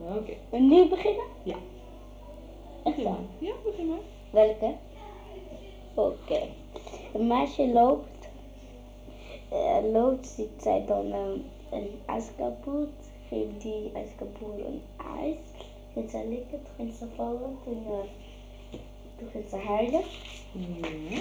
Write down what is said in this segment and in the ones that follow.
Oké. En nu beginnen? Ja. Echt waar? Ja, begin maar. Welke? Oké. Een meisje loopt. Ziet zij dan een ijskapoot. Geeft die ijskapoot een ijs. Gaat zij likken, toen gaat ze vallen. Toen gaat ze huilen. Ja.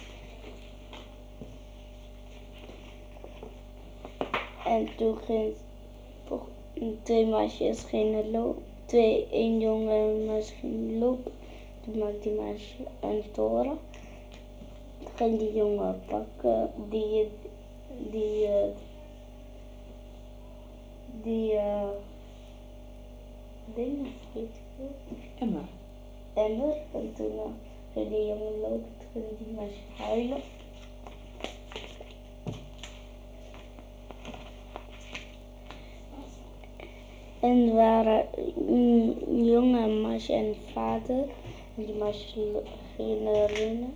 En toen ging twee meisjes gingen lopen. Één jongen en een meisje gingen lopen. Toen maakte die meisje een toren. Toen ging die jongen pakken die dingen, weet je wel. Emma. Emmer. En toen ging die jongen lopen, toen ging die meisje huilen. En er waren een jongen, een meisje en een vader. En die meisje gingen rennen.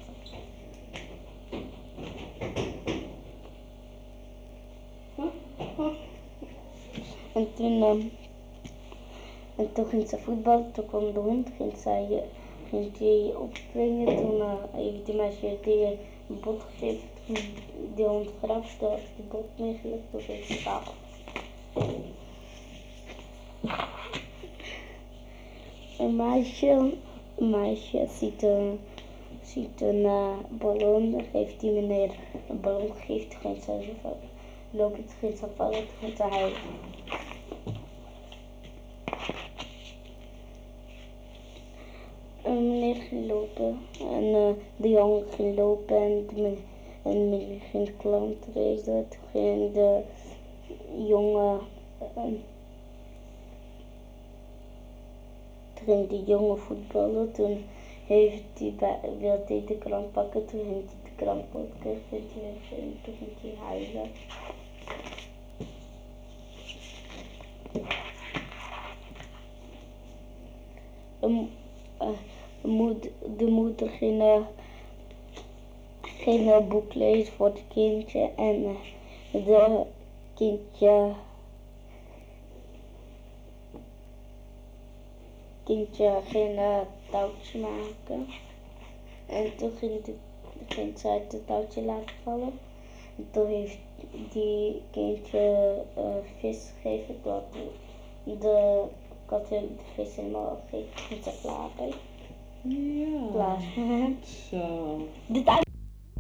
En toen ging ze voetballen, toen kwam de hond, ging die opspringen. Toen heeft die meisje die een bot gegeven, toen die hond grapte, toen had die bot meegelegd, toen ging ze slapen. Een meisje ziet een ballon, geeft die meneer een ballon gegeven, toen ging ze lopen, toen ging ze vallen, toen ging ze huilen. Een meneer ging lopen en de jongen ging lopen en de meneer ging klant wezen. Toen ging de jongen voetballen. Toen wilde hij de krant pakken, toen ging hij de krant pakken en toen ging hij huilen. De moeder ging een boek lezen voor het kindje en de kindje ging touwtjes maken. En toen ging zij het touwtje laten vallen. En toen heeft die kindje vis gegeven. Toen had de kat de vis helemaal gegeven. En ze klaar. Ja. Klaar. Zo.